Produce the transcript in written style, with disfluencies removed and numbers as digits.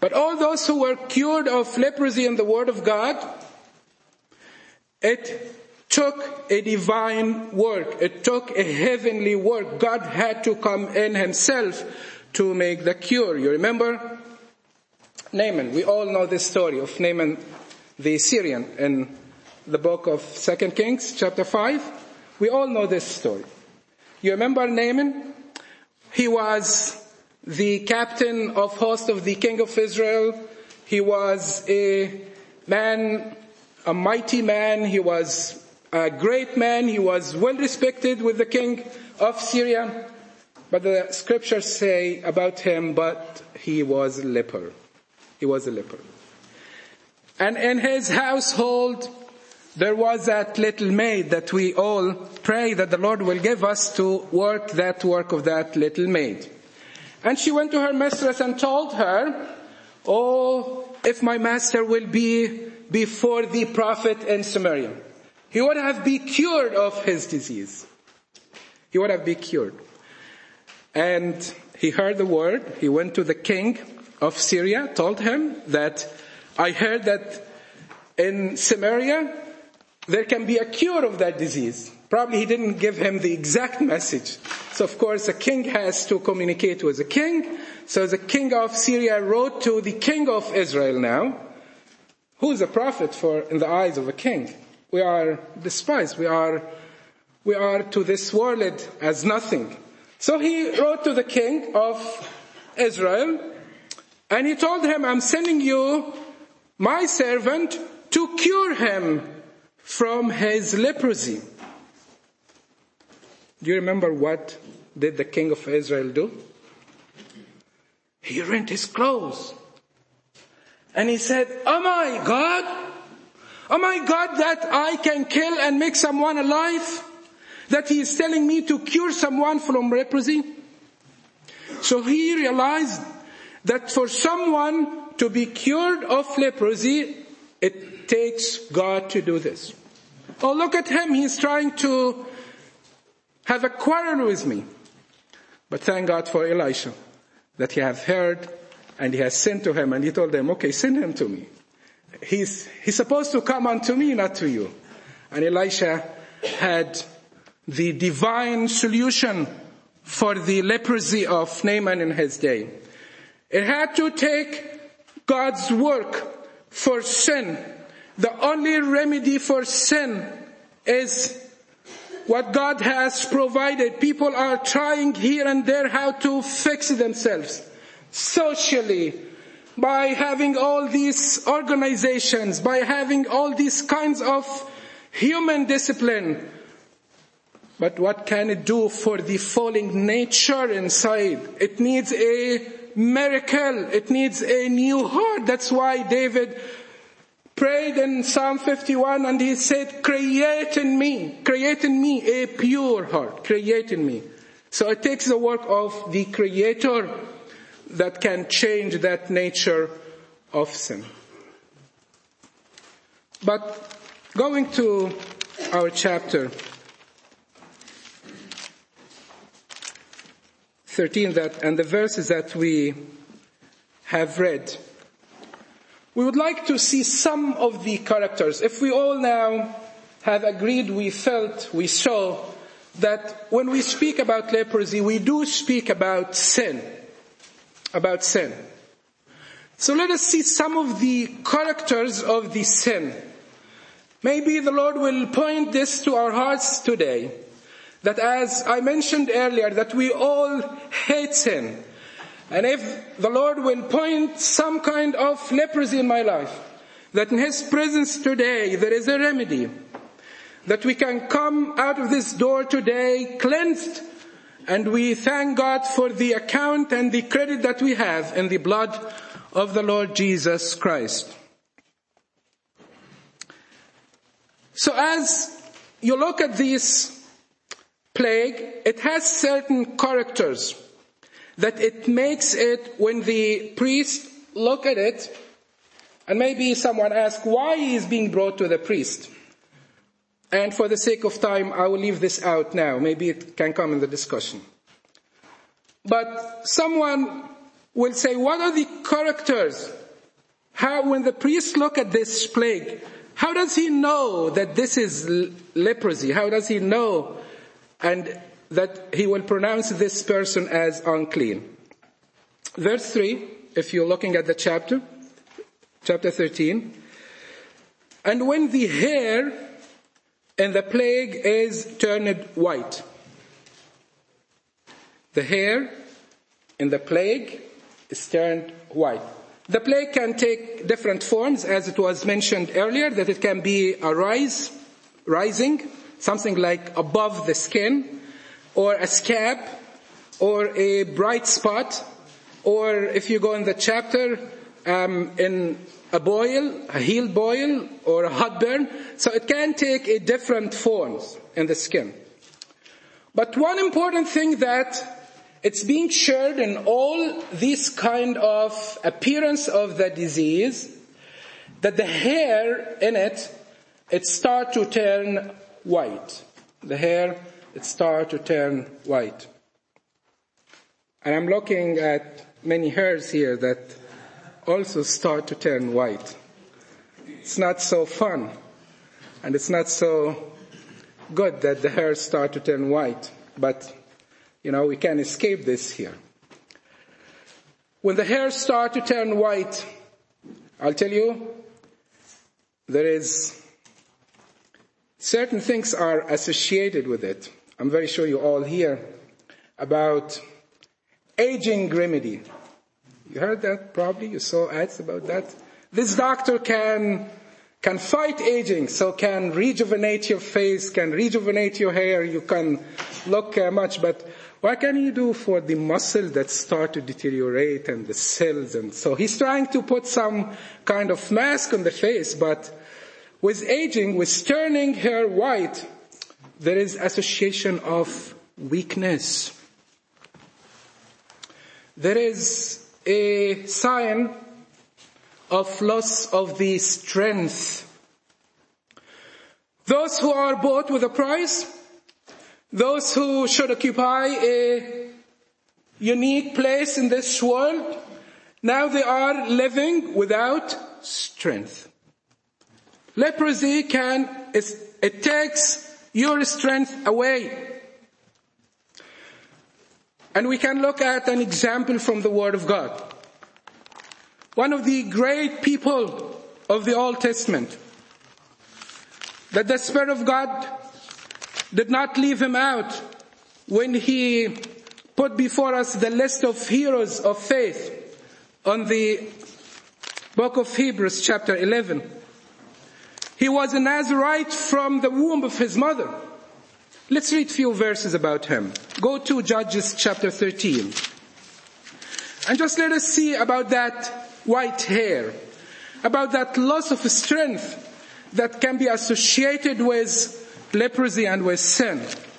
But all those who were cured of leprosy in the Word of God, it took a divine work. It took a heavenly work. God had to come in himself to make the cure. You remember Naaman? We all know this story of Naaman the Syrian in the book of 2 Kings chapter 5. We all know this story. You remember Naaman? He was the captain of host of the king of Israel. He was a man, a mighty man. He was a great man. He was well respected with the king of Syria. But the scriptures say about him, but he was a leper. He was a leper. And in his household, there was that little maid that we all pray that the Lord will give us to work that work of that little maid. And she went to her mistress and told her, "Oh, if my master will be before the prophet in Samaria, he would have been cured of his disease." He would have been cured. And he heard the word. He went to the king of Syria, told him that, "I heard that in Samaria there can be a cure of that disease." Probably he didn't give him the exact message. So of course a king has to communicate with a king. So the king of Syria wrote to the king of Israel now, who is a prophet in the eyes of a king. We are despised. We are to this world as nothing. So he wrote to the king of Israel and he told him, "I'm sending you my servant to cure him from his leprosy." Do you remember what did the king of Israel do? He rent his clothes. And he said, Am I God that I can kill and make someone alive? That he is telling me to cure someone from leprosy?" So he realized that for someone to be cured of leprosy, it takes God to do this. Oh, look at him. He's trying to have a quarrel with me. But thank God for Elisha, that he has heard and he has sent to him, and he told him, "Okay, send him to me. He's supposed to come unto me, not to you." And Elisha had the divine solution for the leprosy of Naaman in his day. It had to take God's work for sin. The only remedy for sin is what God has provided. People are trying here and there how to fix themselves socially, by having all these organizations, by having all these kinds of human discipline. But what can it do for the falling nature inside? It needs a miracle. It needs a new heart. That's why David prayed in Psalm 51 and he said, create in me a pure heart. Create in me. So it takes the work of the Creator that can change that nature of sin. But going to our chapter 13 and the verses that we have read, we would like to see some of the characters. If we all now have agreed, we felt, we saw that when we speak about leprosy, we do speak about sin. About sin. So let us see some of the characters of the sin. Maybe the Lord will point this to our hearts today. That as I mentioned earlier, that we all hate sin. And if the Lord will point some kind of leprosy in my life, that in His presence today there is a remedy. That we can come out of this door today cleansed. And we thank God for the account and the credit that we have in the blood of the Lord Jesus Christ. So as you look at this plague, it has certain characters that it makes it when the priest look at it, and maybe someone asks why he is being brought to the priest. And for the sake of time, I will leave this out now. Maybe it can come in the discussion. But someone will say, what are the characters? How, when the priest look at this plague, how does he know that this is leprosy? How does he know and that he will pronounce this person as unclean? Verse 3, if you're looking at the chapter 13. And when the hair in the plague is turned white. The hair in the plague is turned white. The plague can take different forms, as it was mentioned earlier, that it can be a rising, something like above the skin, or a scab, or a bright spot, or if you go in the chapter, in a boil, a heel boil, or a hot burn. So it can take a different forms in the skin. But one important thing that it's being shared in all these kind of appearance of the disease, that the hair in it start to turn white. The hair, it start to turn white. And I'm looking at many hairs here that also start to turn white. It's not so fun, and it's not so good that the hairs start to turn white, but we can't escape this here. When the hairs start to turn white, I'll tell you, there is certain things are associated with it. I'm very sure you all hear about aging remedy. You heard that probably, you saw ads about that. This doctor can fight aging, so can rejuvenate your face, can rejuvenate your hair, you can look much, but what can you do for the muscle that start to deteriorate and the cells? And so he's trying to put some kind of mask on the face, but with aging, with turning hair white, there is association of weakness. There is a sign of loss of the strength. Those who are bought with a price, those who should occupy a unique place in this world, now they are living without strength. Leprosy it takes your strength away. And we can look at an example from the Word of God. One of the great people of the Old Testament, that the Spirit of God did not leave him out when he put before us the list of heroes of faith on the book of Hebrews chapter 11. He was a Nazirite from the womb of his mother. Let's read a few verses about him. Go to Judges chapter 13. And just let us see about that white hair, about that loss of strength that can be associated with leprosy and with sin.